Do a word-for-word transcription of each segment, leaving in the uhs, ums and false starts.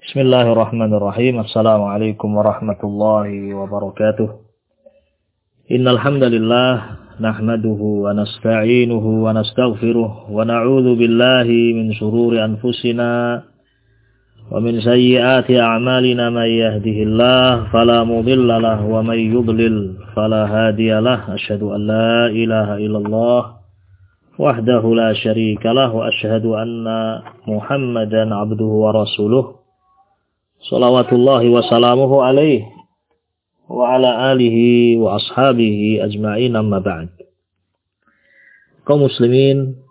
Bismillahirrahmanirrahim. Assalamualaikum warahmatullahi wabarakatuh. Innal hamdalillah nahmaduhu wa nasta'inuhu wa nastaghfiruh wa na'udzu billahi min shururi anfusina wa min sayyiati a'malina may yahdihillahu fala mudilla lahu wa may yudlil fala hadiyalah. Asyhadu an la ilaha illallah wahdahu la syarika lah wa asyhadu anna Muhammadan abduhu wa rasuluh. Salawatullahi wa salamuhu alaihi wa ala alihi wa ashabihi ajma'in, amma ba'd. Kaum muslimin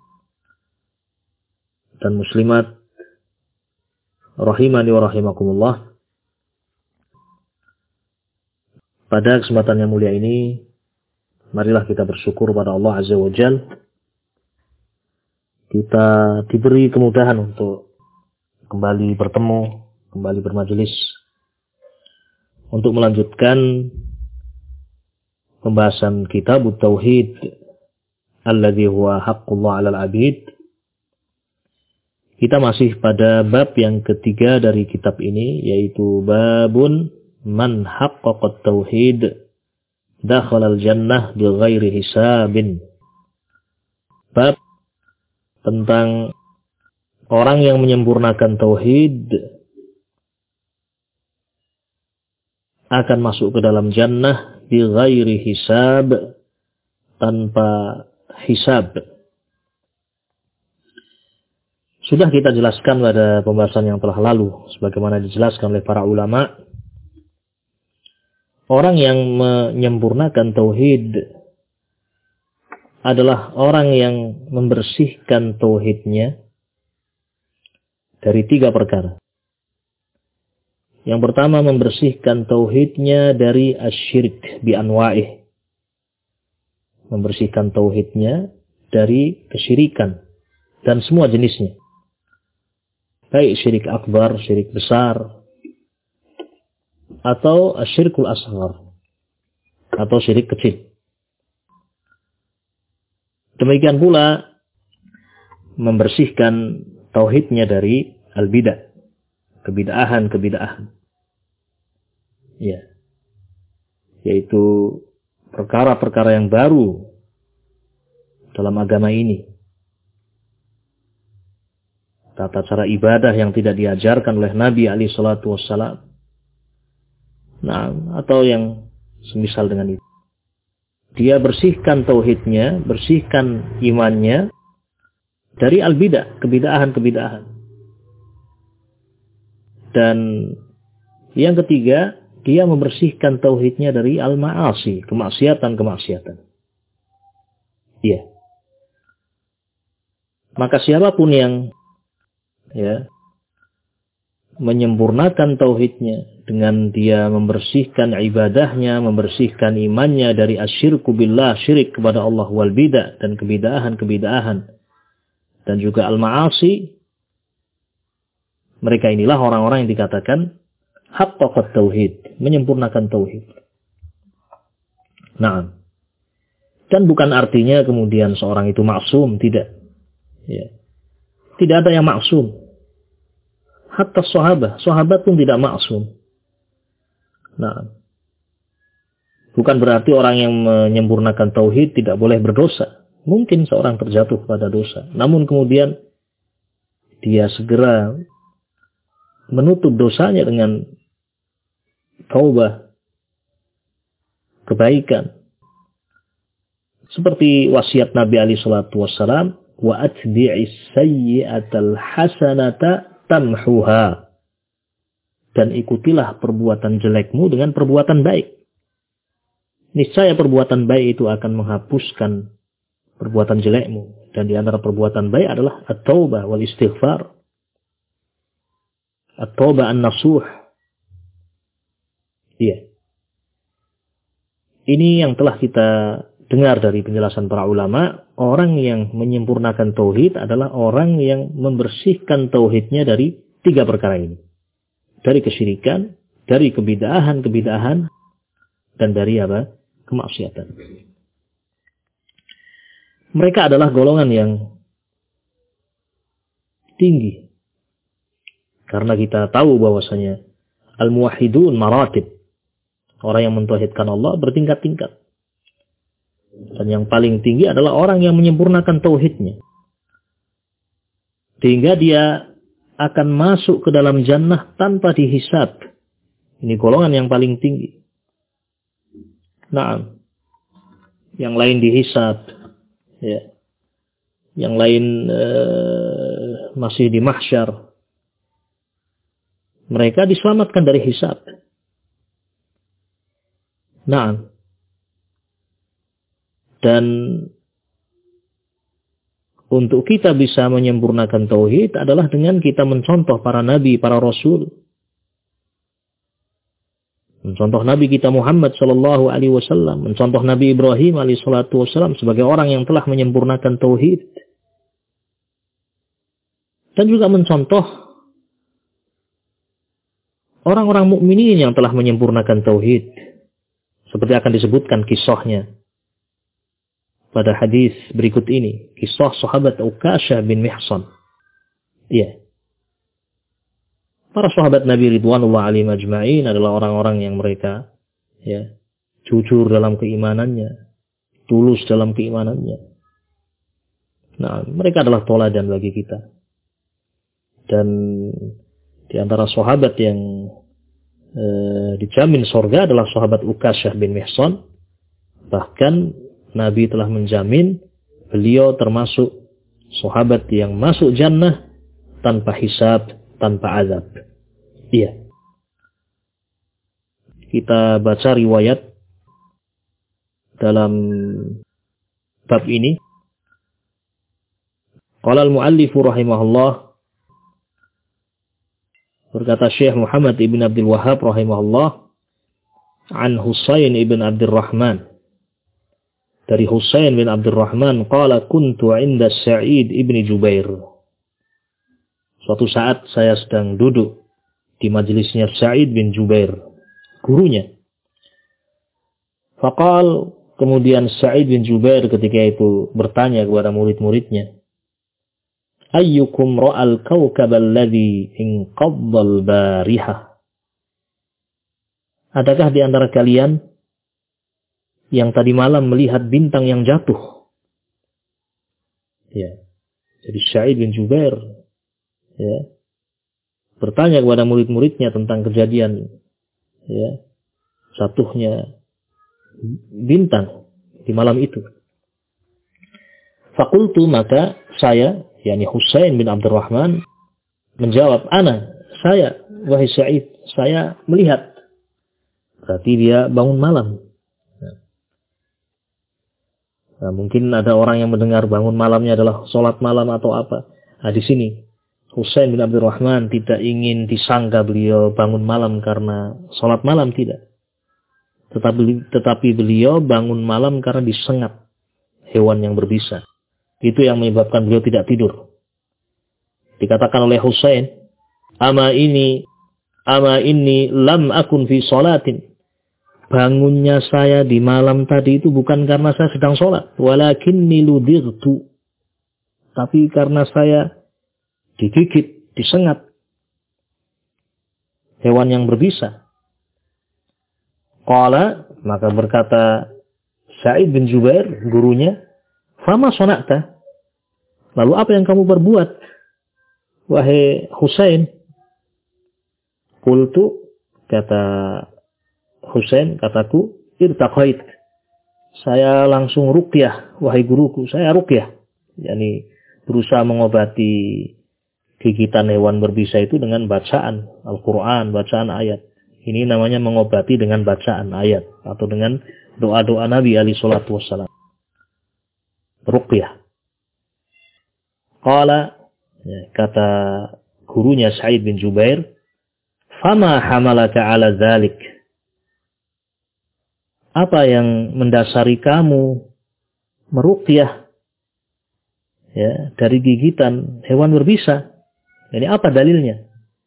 dan muslimat rahimani wa rahimakumullah. Pada kesempatan yang mulia ini, marilah kita bersyukur pada Allah Azza wa Jalla. Kita diberi kemudahan untuk kembali bertemu, kembali bermajelis untuk melanjutkan pembahasan kitab Tauhid alladzi huwa haqqullah 'alal 'abid. Kita masih pada bab yang ketiga dari kitab ini, yaitu babun man haqqaqat tauhid dakhalal jannah bighairi hisabin. Bab tentang orang yang menyempurnakan tauhid akan masuk ke dalam jannah bi ghairi hisab, tanpa hisab. Sudah kita jelaskan pada pembahasan yang telah lalu, sebagaimana dijelaskan oleh para ulama, orang yang menyempurnakan tauhid adalah orang yang membersihkan tauhidnya dari tiga perkara. Yang pertama, membersihkan tauhidnya dari asyirik bi anwa'ih. Membersihkan tauhidnya dari kesyirikan dan semua jenisnya. Baik syirik akbar, syirik besar, atau asyirikul asghar, atau syirik kecil. Demikian pula membersihkan tauhidnya dari al-bidah, kebid'ahan-kebid'ahan. Ya, yaitu perkara-perkara yang baru dalam agama ini. Tata cara ibadah yang tidak diajarkan oleh Nabi alaihi salatu wassalam. Nah, atau yang semisal dengan itu. Dia bersihkan tauhidnya, bersihkan imannya dari al-bidah, kebid'ahan-kebid'ahan. Dan yang ketiga, dia membersihkan tauhidnya dari al-ma'asi, kemaksiatan-kemaksiatan. Iya. Maka siapapun yang ya menyempurnakan tauhidnya dengan dia membersihkan ibadahnya, membersihkan imannya dari asyirku billah, syirik kepada Allah, wal bidah, dan kebid'ahan-kebid'ahan, dan juga al-ma'asi, mereka inilah orang-orang yang dikatakan haqqaqat tauhid, menyempurnakan tauhid. Nah, dan bukan artinya kemudian seorang itu maksum, tidak. Ya. Tidak ada yang maksum. Hatta sahabat, sahabat pun tidak maksum. Nah, bukan berarti orang yang menyempurnakan tauhid tidak boleh berdosa. Mungkin seorang terjatuh pada dosa, namun kemudian dia segera menutup dosanya dengan taubah, kebaikan. Seperti wasiat Nabi alaihi salatu wassalam, wa atbi'is sayyi'atal hasanata tamhuha. Dan ikutilah perbuatan jelekmu dengan perbuatan baik. Niscaya perbuatan baik itu akan menghapuskan perbuatan jelekmu. Dan di antara perbuatan baik adalah at-taubah wal istighfar. At-taubah an-nasuh. Iya. Ini yang telah kita dengar dari penjelasan para ulama. Orang yang menyempurnakan tauhid adalah orang yang membersihkan tauhidnya dari tiga perkara ini. Dari kesyirikan, dari kebid'ahan-kebid'ahan, dan dari apa? Kemaksiatan. Mereka adalah golongan yang tinggi. Karena kita tahu bahwasanya al-muwahhidun maratib. Orang yang mentauhidkan Allah bertingkat-tingkat. Dan yang paling tinggi adalah orang yang menyempurnakan tauhidnya. Sehingga dia akan masuk ke dalam jannah tanpa dihisab. Ini golongan yang paling tinggi. Nah, yang lain dihisab, ya. Yang lain uh, masih di mahsyar. Mereka diselamatkan dari hisab. Nah, dan untuk kita bisa menyempurnakan tauhid adalah dengan kita mencontoh para nabi, para rasul. Mencontoh Nabi kita Muhammad sallallahu alaihi wasallam, mencontoh Nabi Ibrahim alaihi salatu wasallam sebagai orang yang telah menyempurnakan tauhid. Dan juga mencontoh orang-orang mukminin yang telah menyempurnakan tauhid. Seperti akan disebutkan kisahnya pada hadis berikut ini, kisah sahabat Uqasyah bin Mihsan. Iya. Para sahabat Nabi ridwanullah alaihim ajma'in adalah orang-orang yang mereka ya jujur dalam keimanannya, tulus dalam keimanannya. Nah, mereka adalah teladan bagi kita. Dan di antara sahabat yang e, dijamin surga adalah sahabat Uqasyah bin Mihsan. Bahkan Nabi telah menjamin beliau termasuk sahabat yang masuk jannah tanpa hisab, tanpa azab. Iya. Kita baca riwayat dalam bab ini. Qala al-muallifu rahimahullah, berkata Syekh Muhammad ibn Abdul Wahhab rahimahullah, an Husain ibn Abdurrahman, dari Husain bin Abdurrahman, qala kuntu 'inda Sa'id ibn Jubair. Suatu saat saya sedang duduk di majelisnya Sa'id bin Jubair, gurunya. Faqal, kemudian Sa'id bin Jubair ketika itu bertanya kepada murid-muridnya, ayyukum ra'al kawkab alladhi inqaddal barihah. Adakah di antara kalian yang tadi malam melihat bintang yang jatuh? Ya. Jadi Sa'id bin Jubair ya bertanya kepada murid-muridnya tentang kejadian ya jatuhnya bintang di malam itu. Fakultu, maka saya, yakni Husain bin Abdurrahman, menjawab, ana, saya, wahai Sa'id, saya melihat. Berarti dia bangun malam. Nah, mungkin ada orang yang mendengar bangun malamnya adalah sholat malam atau apa. Nah, di sini Husain bin Abdurrahman tidak ingin disangka beliau bangun malam karena sholat malam, tidak. Tetapi, tetapi beliau bangun malam karena disengat hewan yang berbisa. Itu yang menyebabkan beliau tidak tidur. Dikatakan oleh Husain, ama ini, ama ini lam akun fi sholatin. Bangunnya saya di malam tadi itu bukan karena saya sedang sholat. Walakinni ludirtu. Tapi karena saya digigit, disengat hewan yang berbisa. Qala, maka berkata Sa'id bin Jubair, gurunya, fama sonakta, lalu apa yang kamu berbuat, wahai Husain? Qultu, kata Husain, kataku, irtaqait, saya langsung ruqyah, wahai guruku, saya ruqyah, yakni berusaha mengobati gigitan hewan berbisa itu dengan bacaan Al-Quran, bacaan ayat. Ini namanya mengobati dengan bacaan ayat atau dengan doa-doa Nabi alaihi salatu wassalam. Ruqyah. Qala, ya, kata gurunya Sa'id bin Jubair, fama hamalaka ala dzalik. Apa yang mendasari kamu meruqyah ya dari gigitan hewan berbisa? Ini apa dalilnya?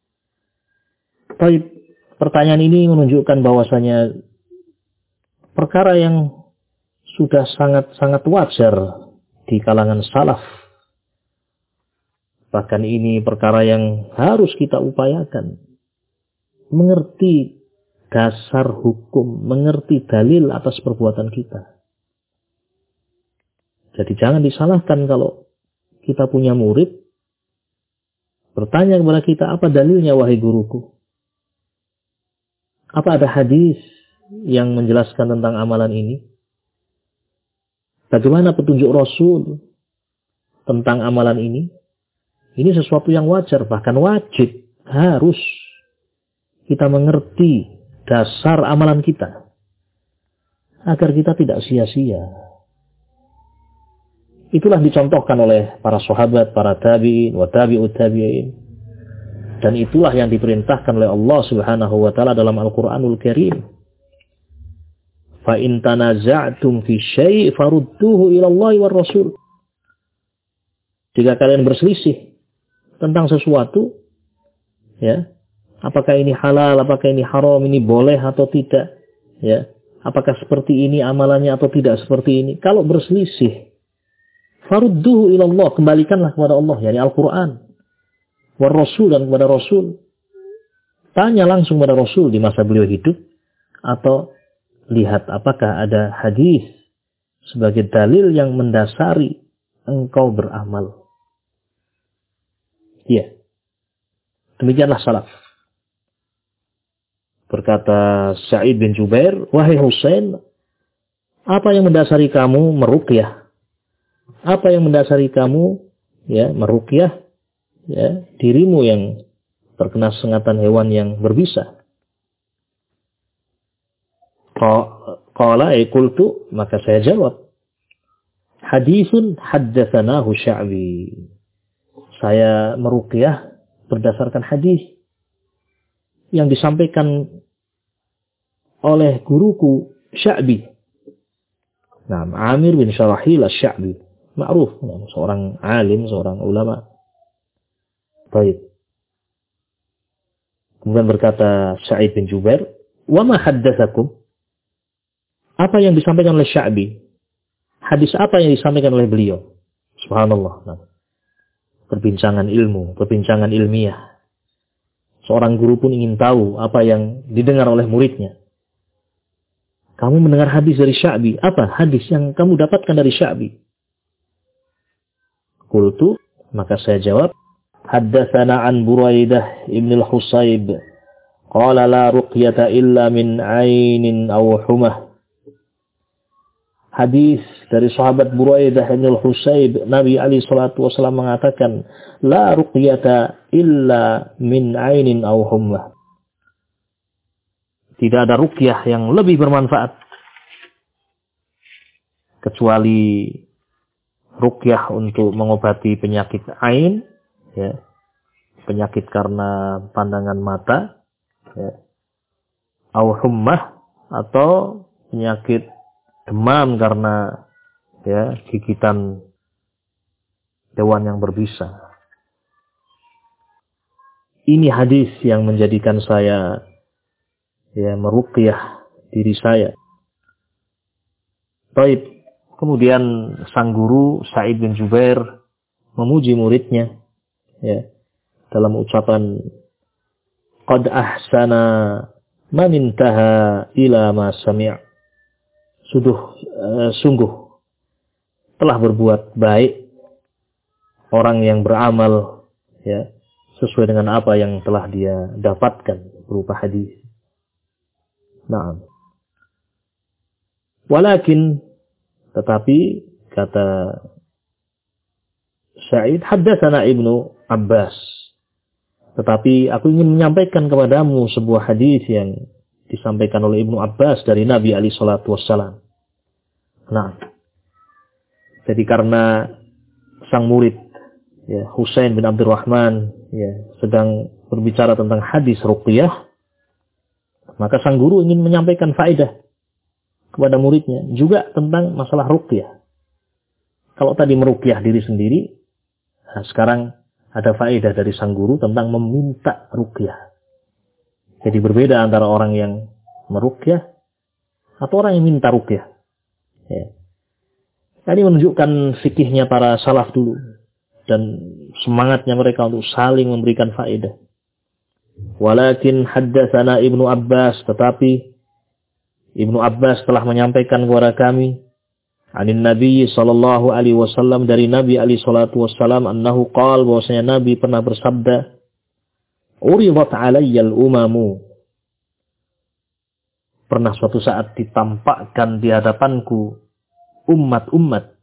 Baik, pertanyaan ini menunjukkan bahwasanya perkara yang sudah sangat-sangat wajar di kalangan salaf Bahkan ini perkara yang harus kita upayakan. Mengerti dasar hukum, mengerti dalil atas perbuatan kita. Jadi jangan disalahkan kalau kita punya murid, bertanya kepada kita, apa dalilnya wahai guruku? Apa ada hadis yang menjelaskan tentang amalan ini? Bagaimana petunjuk Rasul tentang amalan ini? Ini sesuatu yang wajar, bahkan wajib, harus kita mengerti dasar amalan kita agar kita tidak sia-sia. Itulah dicontohkan oleh para sahabat, para tabi'in, wa tabi'ut tabi'in. Dan itulah yang diperintahkan oleh Allah Subhanahu wa taala dalam Al-Qur'anul Karim. Fa in tanaza'tum fi syai' farudduhu ila Allah war Rasul. Jika kalian berselisih tentang sesuatu, ya, apakah ini halal, apakah ini haram, ini boleh atau tidak, ya, apakah seperti ini amalannya atau tidak seperti ini. Kalau berselisih, farudduhu ila Allah, kembalikanlah kepada Allah, yakni Al-Qur'an, war Rasul, dan kepada Rasul. Tanya langsung kepada Rasul di masa beliau hidup, atau lihat apakah ada hadis sebagai dalil yang mendasari engkau beramal. Ya, demikianlah salaf. Berkata Sa'id bin Jubair, wahai Husain, apa yang mendasari kamu meruqyah? Apa yang mendasari kamu ya meruqyah ya dirimu yang terkena sengatan hewan yang berbisa? Qala ay qultu, maka saya jawab, hadisun haddatsanahu Sya'bi. Saya meruqyah berdasarkan hadis yang disampaikan oleh guruku Sya'bi. Nah, Amir bin Syarahil Asy-Sya'bi, ma'ruf, seorang alim, seorang ulama. Baik. Kemudian berkata Sa'id bin Jubair, "Wa ma haddatsakum?" Apa yang disampaikan oleh Sya'bi? Hadis apa yang disampaikan oleh beliau? Subhanallah. Nah, perbincangan ilmu, perbincangan ilmiah. Seorang guru pun ingin tahu apa yang didengar oleh muridnya. Kamu mendengar hadis dari Sya'bi. Apa hadis yang kamu dapatkan dari Sya'bi? Qultu, maka saya jawab, haddatsana an Buraidah ibn al-Husayb. Qala la ruqyata illa min ainin aw humah. Hadis dari sahabat Buraidah bin Al-Husayb, Nabi alaihi salatu wasallam mengatakan, la ruqyata illa min ainin aw hummah. Tidak ada ruqyah yang lebih bermanfaat kecuali ruqyah untuk mengobati penyakit ain, ya, penyakit karena pandangan mata, ya, aw hummah, atau penyakit demam karena ya gigitan hewan yang berbisa. Ini hadis yang menjadikan saya ya meruqyah diri saya. Baik, kemudian sang guru Sa'id bin Jubair memuji muridnya ya dalam ucapan qad ahsana man intaha ila ma sami'. Suduh, uh, sungguh telah berbuat baik orang yang beramal ya sesuai dengan apa yang telah dia dapatkan berupa hadis. Naam. Walakin, tetapi kata Sa'id, haddatsana Ibnu Abbas. Tetapi aku ingin menyampaikan kepadamu sebuah hadis yang disampaikan oleh Ibnu Abbas dari Nabi alaihi salatu wassalam. Nah, jadi karena sang murid ya, Husain bin Abdurrahman ya, sedang berbicara tentang hadis ruqyah, maka sang guru ingin menyampaikan faedah kepada muridnya juga tentang masalah ruqyah. Kalau tadi meruqyah diri sendiri, nah sekarang ada faedah dari sang guru tentang meminta ruqyah. Jadi berbeda antara orang yang meruqyah atau orang yang minta ruqyah. Ya. Ini menunjukkan fikihnya para salaf dulu. Dan semangatnya mereka untuk saling memberikan faedah. Walakin haddatsana Ibnu Abbas, tetapi Ibnu Abbas telah menyampaikan kepada kami anin Nabi sallallahu alaihi wasallam, dari Nabi alaihi salatu wasallam, annahu qala, bahwasanya Nabi pernah bersabda, uridat alayyal umamu, pernah suatu saat ditampakkan di hadapanku umat-umat.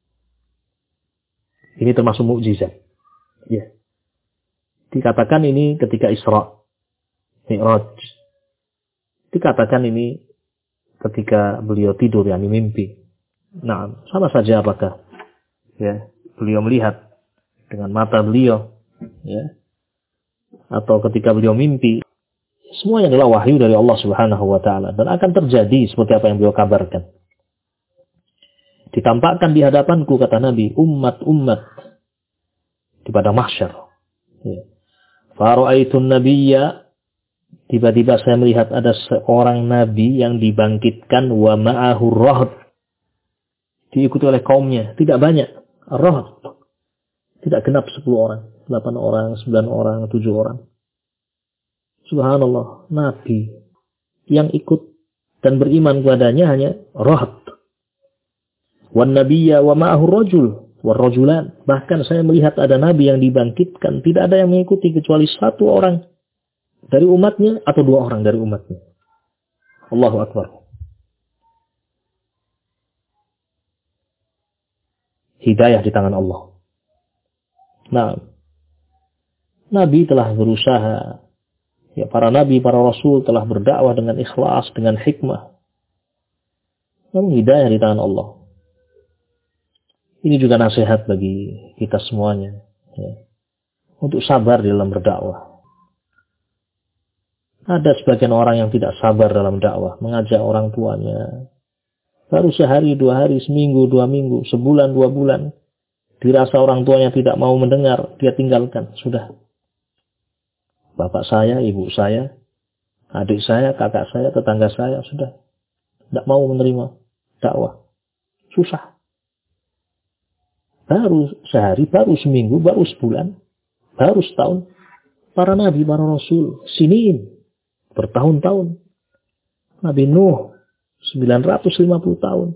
Ini termasuk mukjizat. Ya. Dikatakan ini ketika Isra Mi'raj. Dikatakan ini ketika beliau tidur, yakni mimpi. Nah, sama saja apakah ya beliau melihat dengan mata beliau, ya, atau ketika beliau mimpi, semuanya adalah wahyu dari Allah Subhanahu wa taala dan akan terjadi seperti apa yang beliau kabarkan. Ditampakkan di hadapanku, kata Nabi, umat-umat di pada mahsyar. Ya. Fara'aitun nabiyya, tiba-tiba saya melihat ada seorang nabi yang dibangkitkan, wa ma'ahu rahd, diikuti oleh kaumnya, tidak banyak, rahd, tidak genap sepuluh orang, delapan orang, sembilan orang, tujuh orang. Subhanallah, nabi yang ikut dan beriman kepadanya hanya rahd. Wan nabiyya wa ma'ahu rajul war rajulan, bahkan saya melihat ada nabi yang dibangkitkan, tidak ada yang mengikuti kecuali satu orang dari umatnya atau dua orang dari umatnya. Allahu akbar. Hidayah di tangan Allah. Nah, nabi telah berusaha, ya, para nabi, para rasul telah berdakwah dengan ikhlas, dengan hikmah. Namun hidayah di tangan Allah. Ini juga nasihat bagi kita semuanya, ya, untuk sabar dalam berdakwah. Ada sebagian orang yang tidak sabar dalam dakwah, mengajak orang tuanya. Baru sehari, dua hari, seminggu, dua minggu, sebulan, dua bulan. Dirasa orang tuanya tidak mau mendengar, dia tinggalkan. Sudah. Bapak saya, ibu saya, adik saya, kakak saya, tetangga saya, sudah. Tidak mau menerima dakwah. Susah. Baru sehari, baru seminggu, baru sebulan, baru setahun. Para nabi, para rasul, siniin, bertahun-tahun. Nabi Nuh, sembilan ratus lima puluh tahun.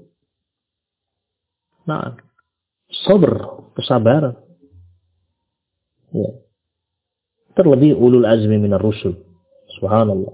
Nah, sabar, kesabaran. Ya. Terlebih ulul azmi minar rusul. Subhanallah.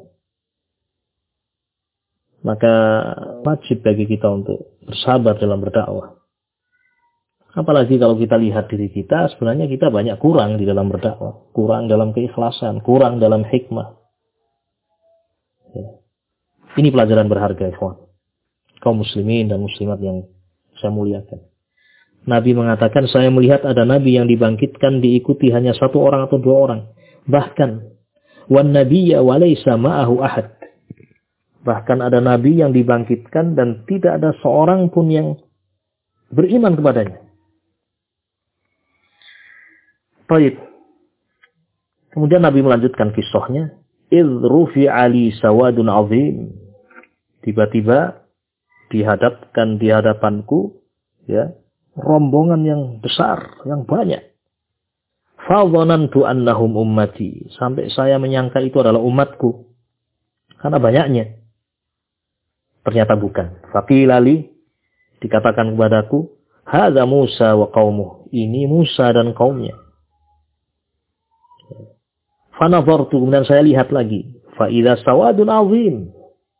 Maka wajib bagi kita untuk bersabar dalam berdakwah. Apalagi kalau kita lihat diri kita, sebenarnya kita banyak kurang di dalam berdakwah. Kurang dalam keikhlasan, kurang dalam hikmah. Ya. Ini pelajaran berharga, ikhwan. Kaum muslimin dan muslimat yang saya muliakan. Nabi mengatakan, saya melihat ada nabi yang dibangkitkan diikuti hanya satu orang atau dua orang. Bahkan, wan nabiyya wa laysa ma'ahu ahad. Bahkan ada nabi yang dibangkitkan dan tidak ada seorang pun yang beriman kepadanya. Baik. Kemudian Nabi melanjutkan kisahnya. Idh rufi'a li sawadun azim. Tiba-tiba dihadapkan di hadapanku, ya, rombongan yang besar, yang banyak. Fadhanantu annahum ummati. Sampai saya menyangka itu adalah umatku. Karena banyaknya. Ternyata bukan. Faqila li, dikatakan kepadaku, hadza Musa wa qaumuh. Ini Musa dan kaumnya. Fanadhartu, kemudian saya lihat lagi. Fa idza sawadun azim.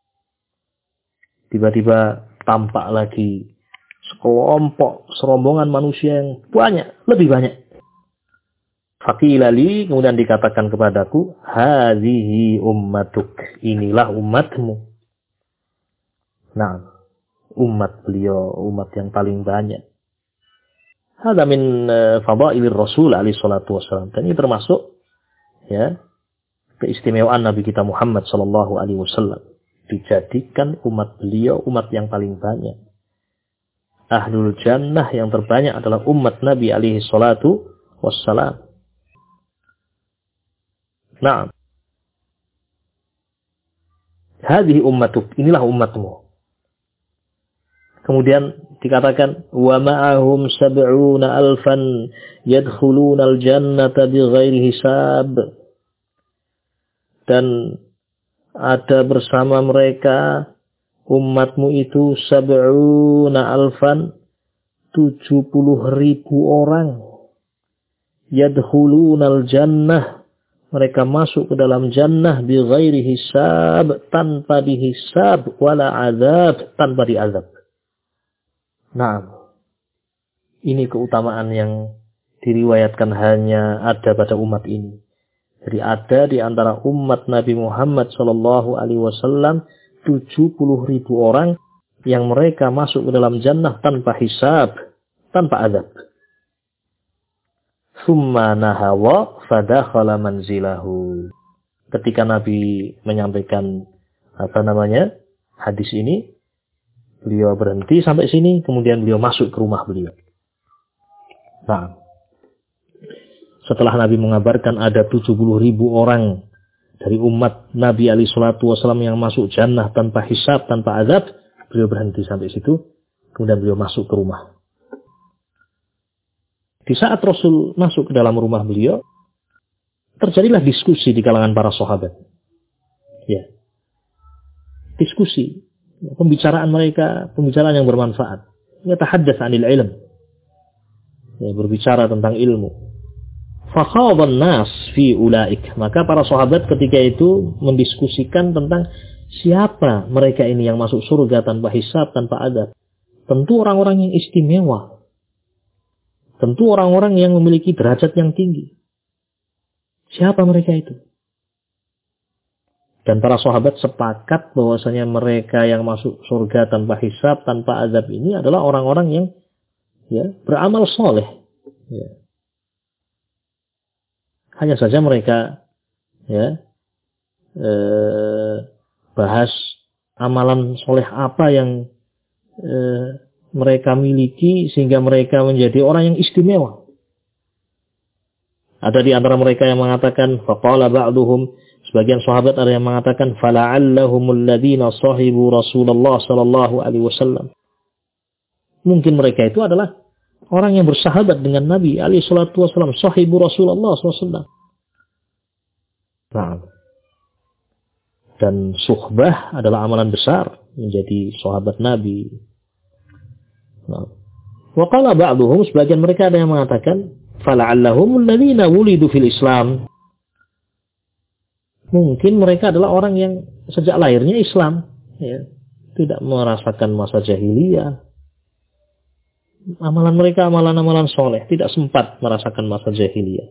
Tiba-tiba tampak lagi sekelompok, serombongan manusia yang banyak, lebih banyak. Faqila li, kemudian dikatakan kepadaku, hadhihi ummatuk. Inilah umatmu. Nah, umat beliau, umat yang paling banyak. Hadza min fadailir Rasul alaihi salatu wasallam. Dan ini termasuk, ya, keistimewaan Nabi kita Muhammad sallallahu alaihi wasallam, dijadikan umat beliau umat yang paling banyak. Ahlul jannah yang terbanyak adalah umat Nabi alaihi salatu wassalam. Nah, hadhihi ummatuk, inilah umatmu. Kemudian dikatakan wa ma'ahum sab'una alfan yadkhuluna al-jannata bighairi hisab. Dan ada bersama mereka umatmu itu sab'una alfan, tujuh puluh ribu orang. Yadkhuluna al-jannah, mereka masuk ke dalam jannah bighairi hisab, tanpa dihisab, wala azab, tanpa diazab. Nah, ini keutamaan yang diriwayatkan hanya ada pada umat ini. Jadi ada di antara umat Nabi Muhammad Shallallahu Alaihi Wasallam tujuh puluh ribu orang yang mereka masuk ke dalam jannah tanpa hisab, tanpa azab. Summa nahawa fadakhala manzilahu. Ketika Nabi menyampaikan apa namanya hadis ini, beliau berhenti sampai sini, kemudian beliau masuk ke rumah beliau. Nah, setelah Nabi mengabarkan ada tujuh puluh ribu orang dari umat Nabi alaihi salatu wasallam yang masuk jannah tanpa hisab, tanpa azab, beliau berhenti sampai situ, kemudian beliau masuk ke rumah. Di saat Rasul masuk ke dalam rumah beliau, terjadilah diskusi di kalangan para sahabat. Ya. Diskusi. Pembicaraan mereka, pembicaraan yang bermanfaat. Yatahaddath 'anil ilm. Ya, berbicara tentang ilmu. Fakhadhan nas fi ulaik. Maka para sahabat ketika itu mendiskusikan tentang siapa mereka ini yang masuk surga tanpa hisab, tanpa adab. Tentu orang-orang yang istimewa. Tentu orang-orang yang memiliki derajat yang tinggi. Siapa mereka itu? Dan para sahabat sepakat bahwasanya mereka yang masuk surga tanpa hisab, tanpa azab ini adalah orang-orang yang ya, beramal soleh. Ya. Hanya saja mereka ya, eh, bahas amalan soleh apa yang eh, mereka miliki sehingga mereka menjadi orang yang istimewa. Ada di antara mereka yang mengatakan, faqala ba'duhum, sebagian sahabat ada yang mengatakan, fala'allahumul ladina sahibu Rasulullah sallallahu alaihi wasallam. Mungkin mereka itu adalah orang yang bersahabat dengan Nabi alaihi salatu wasallam, sahibu Rasulullah sallallahu alaihi wasallam. Nah, dan suhbah adalah amalan besar, menjadi sahabat Nabi. Nah, wa qala ba'duhum, sebagian mereka ada yang mengatakan, fala'allahumul ladzina wulidu fil Islam. Mungkin mereka adalah orang yang sejak lahirnya Islam, ya, tidak merasakan masa jahiliyah. Amalan mereka amalan-amalan soleh, tidak sempat merasakan masa jahiliyah.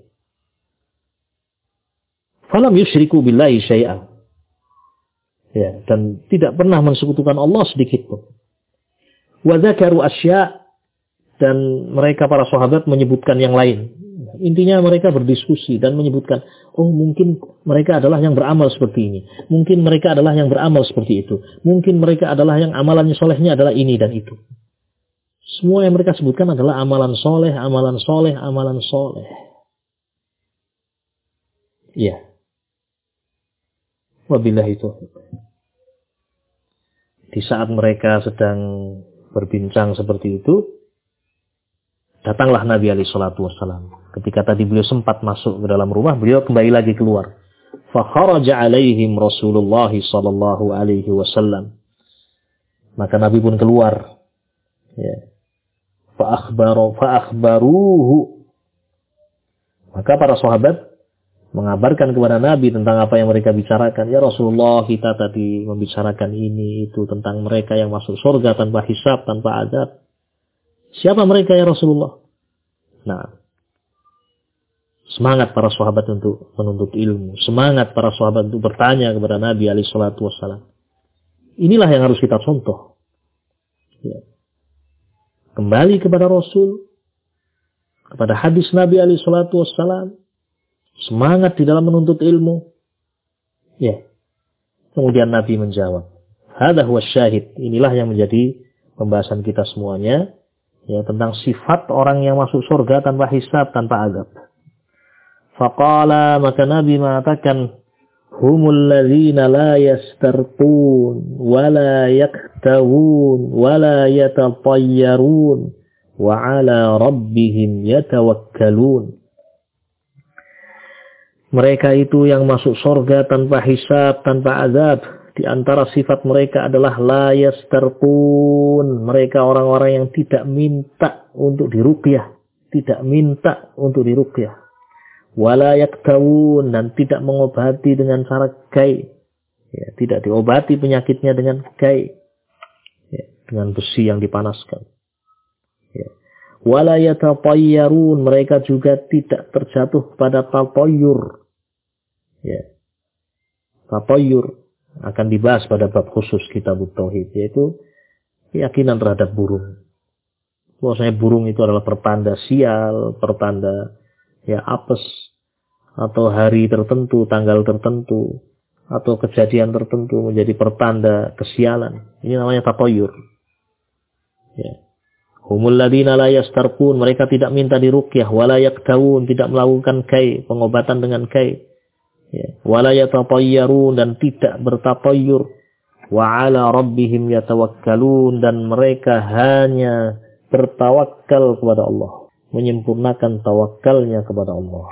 Falam yusyriku billahi syai'an. Ya, dan tidak pernah mensekutukan Allah sedikit pun. Wa dzakaru asya', dan mereka para sahabat menyebutkan yang lain. Intinya mereka berdiskusi dan menyebutkan, oh mungkin mereka adalah yang beramal seperti ini. Mungkin mereka adalah yang beramal seperti itu. Mungkin mereka adalah yang amalannya solehnya adalah ini dan itu. Semua yang mereka sebutkan adalah amalan soleh, amalan soleh, amalan soleh. Iya. Wabillahi taufiq. Di saat mereka sedang berbincang seperti itu, datanglah Nabi alaihi salatu wassalam. Ketika tadi beliau sempat masuk ke dalam rumah, beliau kembali lagi keluar. Fa kharaja alaihim Rasulullah sallallahu alaihi wasallam. Maka Nabi pun keluar. Ya. Fa akhbaru fa akhbaruhu. Maka para sahabat mengabarkan kepada Nabi tentang apa yang mereka bicarakan. Ya Rasulullah, kita tadi membicarakan ini, itu, tentang mereka yang masuk surga tanpa hisab, tanpa azab. Siapa mereka ya Rasulullah? Nah, semangat para sahabat untuk menuntut ilmu. Semangat para sahabat untuk bertanya kepada Nabi alaihi salatu wassalam. Inilah yang harus kita contoh. Ya. Kembali kepada Rasul, kepada hadis Nabi alaihi salatu wassalam. Semangat di dalam menuntut ilmu. Ya. Kemudian Nabi menjawab, hadza huwa syahid. Inilah yang menjadi pembahasan kita semuanya, ya, tentang sifat orang yang masuk surga tanpa hisab, tanpa azab. Faqala, maka Nabi mengatakan, humul ladzina la yastarqun wa la yaktawun wa la yatatayyarun wa 'ala rabbihim yatawakkalun. Mereka itu yang masuk surga tanpa hisab, tanpa azab. Di antara sifat mereka adalah la yastarqun. Mereka orang-orang yang tidak minta untuk diruqyah, tidak minta untuk diruqyah. Wala yaktawun, dan tidak mengobati dengan cara gai. Ya, tidak diobati penyakitnya dengan gai. Ya, dengan besi yang dipanaskan. Ya. Wala yatatayyarun, mereka juga tidak terjatuh pada tatayyur. Ya. Tatayyur akan dibahas pada bab khusus kitab tauhid, yaitu keyakinan terhadap burung. Bahwasanya burung itu adalah pertanda sial, pertanda ya apes, atau hari tertentu, tanggal tertentu, atau kejadian tertentu menjadi pertanda kesialan. Ini namanya tatayyur. Ya. Humul ladzina la yastarqun, mereka tidak minta diruqyah, wala yaktawun, tidak melakukan kai, pengobatan dengan kai. Ya. Wala yatatayyarun, dan tidak bertatayyur. Wa 'ala rabbihim yatawakkalun, dan mereka hanya bertawakal kepada Allah, menyempurnakan tawakalnya kepada Allah.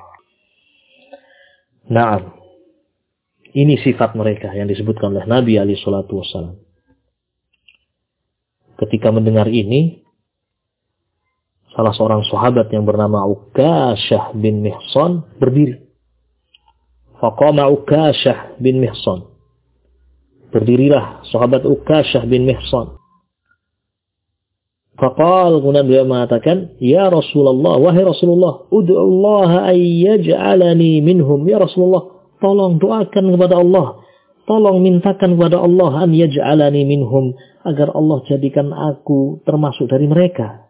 Naam. Ini sifat mereka yang disebutkan oleh Nabi alaihi salatu wasallam. Ketika mendengar ini, salah seorang sahabat yang bernama Ukasyah bin Mihsan berdiri. Faqama Ukasyah bin Mihsan. Berdirilah sahabat Ukasyah bin Mihsan. Faqal, kemudian beliau mengatakan, ya Rasulullah, wahai Rasulullah, ud'ullaha ayyaj'alani minhum. Ya Rasulullah, tolong doakan kepada Allah, tolong mintakan kepada Allah an yaj'alani minhum, agar Allah jadikan aku termasuk dari mereka.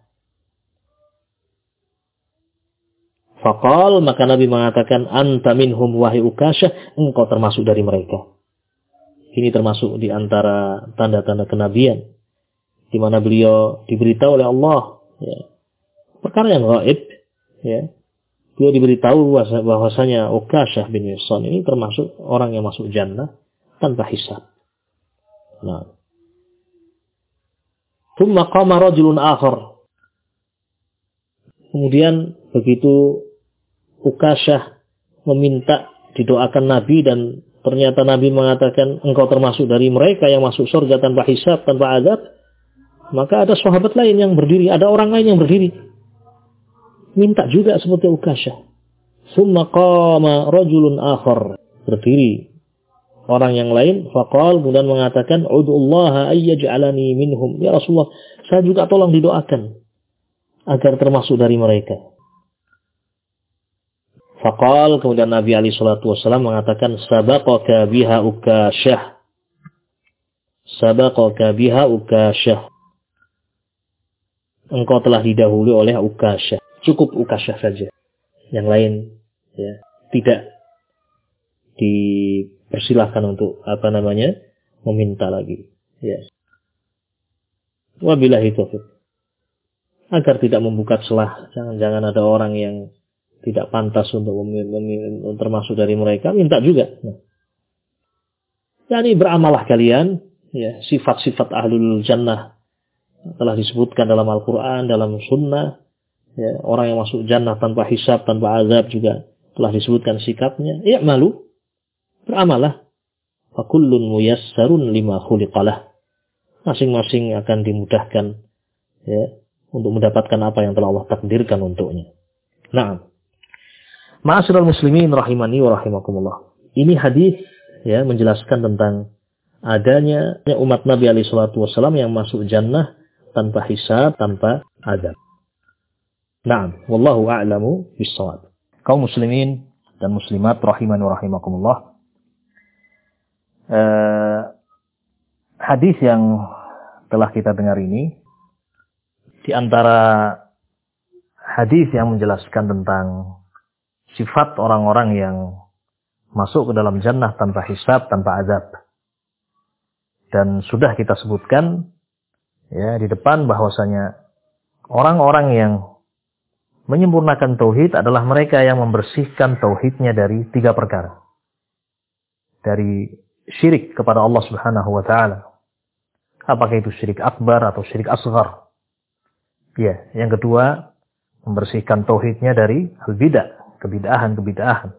Faqal, maka Nabi mengatakan, anta minhum wahai Ukasyah, engkau termasuk dari mereka. Ini termasuk di antara tanda-tanda kenabian, di mana beliau diberitahu oleh Allah, ya, perkara yang gaib, ya. Beliau diberitahu bahwasanya Ukasyah bin Mihsan ini termasuk orang yang masuk jannah tanpa hisab. Nah, thumma qama rajulun akhar. Kemudian begitu Ukasyah meminta didoakan Nabi, dan ternyata Nabi mengatakan engkau termasuk dari mereka yang masuk surga tanpa hisab, tanpa azab, maka ada sahabat lain yang berdiri, ada orang lain yang berdiri minta juga seperti Ukasyah. Summa qama rajulun akhar, berdiri orang yang lain, faqal, kemudian mengatakan ud'ullaha ayyaj'alani minhum. Ya Rasulullah, saya juga tolong didoakan agar termasuk dari mereka. Faqal, kemudian Nabi alaihi salatu wasallam mengatakan, sabaqaka biha Ukasyah. Sabaqaka biha Ukasyah. Engkau telah didahului oleh Ukasyah. Cukup Ukasyah saja. Yang lain ya tidak dipersilahkan untuk apa namanya meminta lagi. Ya. Wabillahi taufiq. Agar tidak membuka celah, jangan-jangan ada orang yang tidak pantas untuk mem- mem- termasuk dari mereka, minta juga. Nah. Yani beramalah kalian, ya, sifat-sifat ahlul jannah telah disebutkan dalam Al-Quran, dalam sunnah. Ya, orang yang masuk jannah tanpa hisab, tanpa azab juga telah disebutkan sikapnya. Ya malu, beramalah. Fakullun muyassarun lima khuliqalah. Masing-masing akan dimudahkan, ya, untuk mendapatkan apa yang telah Allah takdirkan untuknya. Nah, ma'asyiral muslimin rahimani wa rahimakumullah. Ini hadis ya menjelaskan tentang adanya umat Nabi alaihi salatu wasallam yang masuk jannah tanpa hisab, tanpa azab. Naam, wallahu a'lamu bis-shawab. Kaum muslimin dan muslimat rahimani wa rahimakumullah. Eh, hadis yang telah kita dengar ini di antara hadis yang menjelaskan tentang sifat orang-orang yang masuk ke dalam jannah tanpa hisab, tanpa azab. Dan sudah kita sebutkan ya di depan bahwasanya orang-orang yang menyempurnakan tauhid adalah mereka yang membersihkan tauhidnya dari tiga perkara. dari syirik kepada Allah Subhanahu wa taala. Apakah itu syirik akbar atau syirik asghar? Ya, yang kedua, membersihkan tauhidnya dari al-bidah, kebid'ahan-kebid'ahan.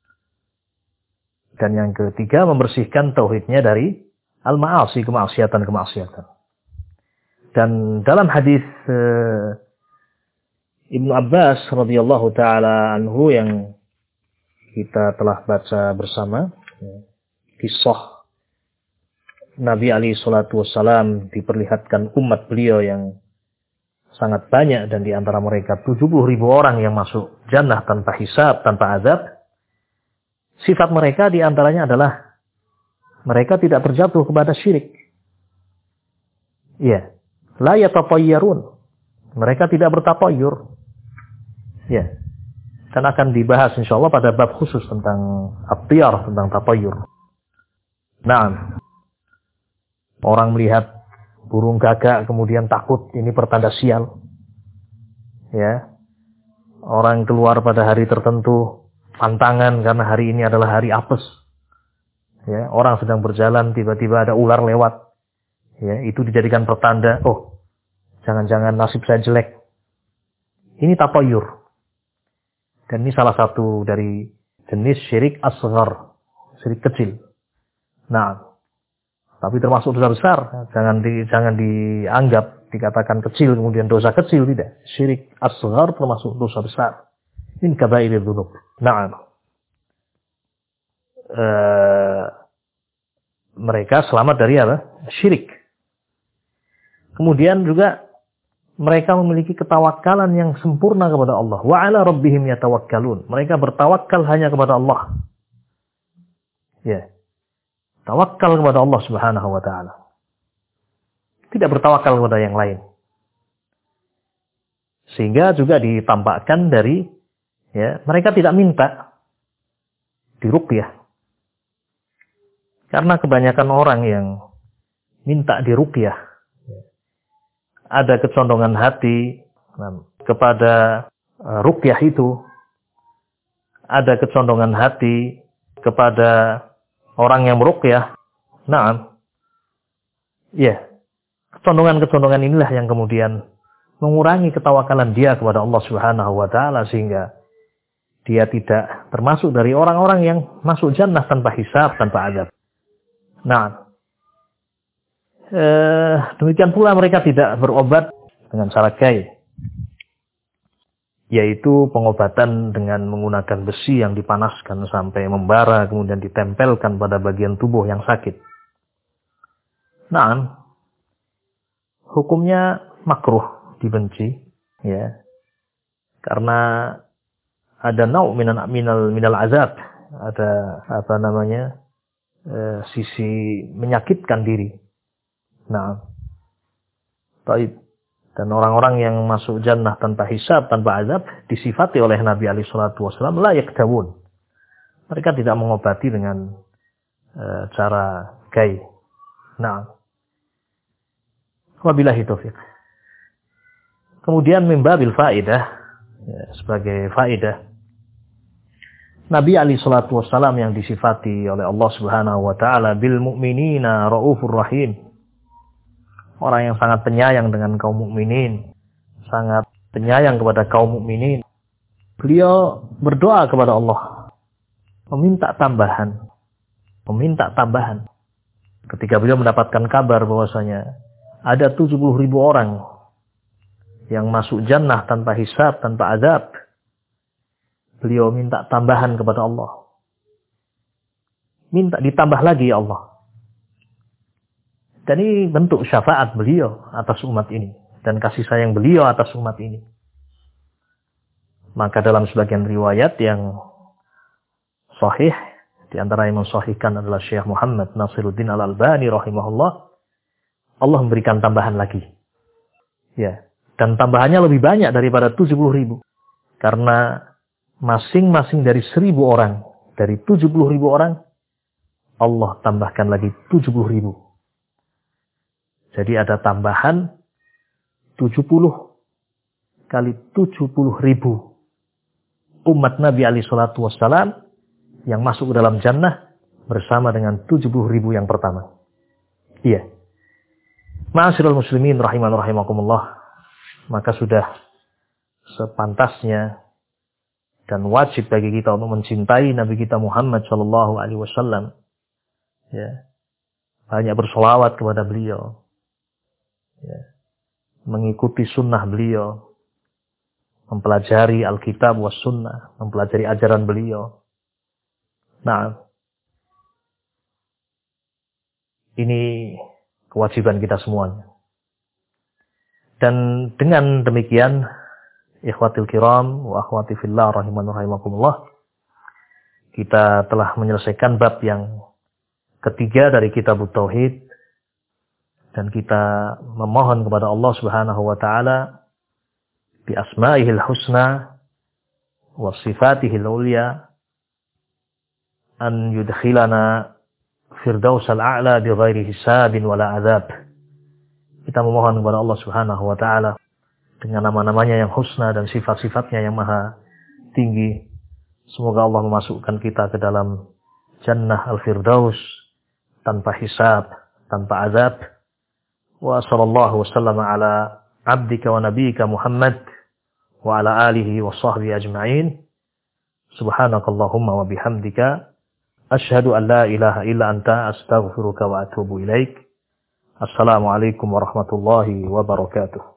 Dan yang ketiga, membersihkan tauhidnya dari al-ma'asi, kemaksiatan-kemaksiatan. Dan dalam hadis uh, Ibnu Abbas radhiyallahu taala anhu yang kita telah baca bersama, kisah Nabi alaihi salatu wassalam diperlihatkan umat beliau yang sangat banyak, dan di antara mereka tujuh puluh ribu orang yang masuk jannah tanpa hisab, tanpa azab. Sifat mereka di antaranya adalah mereka tidak terjatuh kepada syirik. Iya. La yatatayyarun. Mereka tidak bertatayyur. Ya. Dan akan dibahas insyaallah pada bab khusus tentang at-tiyar, tentang tatayyur. Nah, orang melihat burung gagak kemudian takut, ini pertanda sial. Ya. Orang keluar pada hari tertentu pantangan karena hari ini adalah hari apes. Ya, orang sedang berjalan tiba-tiba ada ular lewat. Ya, itu dijadikan pertanda, oh, jangan-jangan nasib saya jelek. Ini tatayyur. Dan ini salah satu dari jenis syirik asghar, syirik kecil. Nah, tapi termasuk dosa besar. Jangan di, jangan dianggap dikatakan kecil kemudian dosa kecil, tidak. Syirik asghar termasuk dosa besar. Ini kabairul dzunub. Nah, uh, mereka selamat dari apa? Syirik. Kemudian juga mereka memiliki ketawakalan yang sempurna kepada Allah. Wa ala rabbihim yatawakkalun. Mereka bertawakal hanya kepada Allah. Ya. Tawakal kepada Allah Subhanahu wa taala. Tidak bertawakal kepada yang lain. Sehingga juga ditampakkan dari, ya, mereka tidak minta diruqyah. Karena kebanyakan orang yang minta diruqyah, ada kecondongan hati kepada ruqyah itu, ada kecondongan hati kepada orang yang meruqyah. Nah, ya, kecondongan-kecondongan inilah yang kemudian mengurangi ketawakalan dia kepada Allah Subhanahu wa taala, sehingga dia tidak termasuk dari orang-orang yang masuk jannah tanpa hisab, tanpa azab. Nah, eh, demikian pula mereka tidak berobat dengan cara gaib, yaitu pengobatan dengan menggunakan besi yang dipanaskan sampai membara, kemudian ditempelkan pada bagian tubuh yang sakit. Nah, hukumnya makruh, dibenci, ya, karena ada nau' minal minal minal azab, ada apa namanya, e, sisi menyakitkan diri. Nah, baik. Dan orang-orang yang masuk jannah tanpa hisab, tanpa azab, disifati oleh Nabi alaihi salatu wasallam la yakdawun. Mereka tidak mengobati dengan e, cara gaib. Nah, wabillahi taufiq. Kemudian mimbabil faidah, ya, sebagai faidah, Nabi alaihi salatu wassalam yang disifati oleh Allah Subhanahu wa taala bil mu'minina raufur rahim. Orang yang sangat penyayang dengan kaum mukminin, sangat penyayang kepada kaum mukminin. Beliau berdoa kepada Allah, meminta tambahan, meminta tambahan. Ketika beliau mendapatkan kabar bahwasanya ada tujuh puluh ribu orang yang masuk jannah tanpa hisab, tanpa azab, beliau minta tambahan kepada Allah. Minta ditambah lagi ya Allah. Dan ini bentuk syafaat beliau atas umat ini, dan kasih sayang beliau atas umat ini. Maka dalam sebagian riwayat yang sahih, di antara yang mensahihkan adalah Syekh Muhammad Nasiruddin Al-Albani rahimahullah, Allah memberikan tambahan lagi. Ya. Dan tambahannya lebih banyak daripada tujuh puluh ribu. Karena masing-masing dari seribu orang, dari tujuh puluh ribu orang, Allah tambahkan lagi tujuh puluh ribu. Jadi ada tambahan tujuh puluh kali tujuh puluh ribu umat Nabi alaihi salatu wassalam yang masuk ke dalam jannah bersama dengan tujuh puluh ribu yang pertama. Iya. Ma'asyiral muslimin rahiman rahimakumullah. Maka sudah sepantasnya dan wajib bagi kita untuk mencintai Nabi kita Muhammad sallallahu alaihi wasallam. Ya. Banyak bersolawat kepada beliau. Ya. Mengikuti sunnah beliau. Mempelajari Alkitab was sunnah. Mempelajari ajaran beliau. Nah. Ini kewajiban kita semuanya. Dan dengan demikian, ikhwatil kiram wa akhwati fillah rahiman rahimakumullah, kita telah menyelesaikan bab yang ketiga dari kitab Tauhid, dan kita memohon kepada Allah Subhanahu wa taala bi asma'ihil husna wa sifatihil ulya an yudkhilana firdausal a'la bi ghairi hisabin wala azab. Kita memohon kepada Allah Subhanahu wa taala dengan nama-namanya yang husna dan sifat-sifatnya yang maha tinggi. Semoga Allah memasukkan kita ke dalam jannah al-firdaus tanpa hisab, tanpa azab. Wa sallallahu wasallama ala abdika wa nabiyyika Muhammad wa ala alihi wa sahbihi ajma'in. Subhanakallahumma wa bihamdika asyhadu an la ilaha illa anta astaghfiruka wa atubu ilaik. Assalamualaikum warahmatullahi wabarakatuh.